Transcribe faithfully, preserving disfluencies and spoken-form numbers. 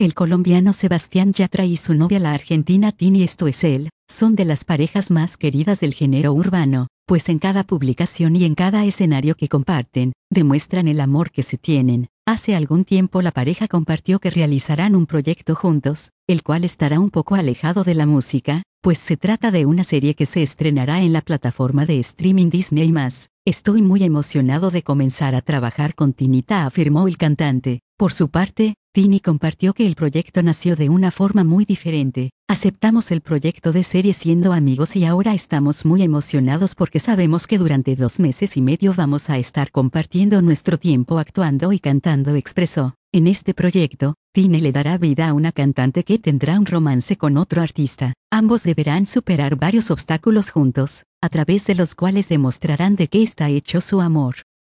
El colombiano Sebastián Yatra y su novia la argentina Tini esto es él, son de las parejas más queridas del género urbano, pues en cada publicación y en cada escenario que comparten, demuestran el amor que se tienen. Hace algún tiempo la pareja compartió que realizarán un proyecto juntos, el cual estará un poco alejado de la música, pues se trata de una serie que se estrenará en la plataforma de streaming Disney más. Estoy muy emocionado de comenzar a trabajar con Tinita, afirmó el cantante. Por su parte, Tini compartió que el proyecto nació de una forma muy diferente. Aceptamos el proyecto de serie siendo amigos y ahora estamos muy emocionados porque sabemos que durante dos meses y medio vamos a estar compartiendo nuestro tiempo actuando y cantando, expresó. En este proyecto, Tini le dará vida a una cantante que tendrá un romance con otro artista. Ambos deberán superar varios obstáculos juntos, a través de los cuales demostrarán de qué está hecho su amor.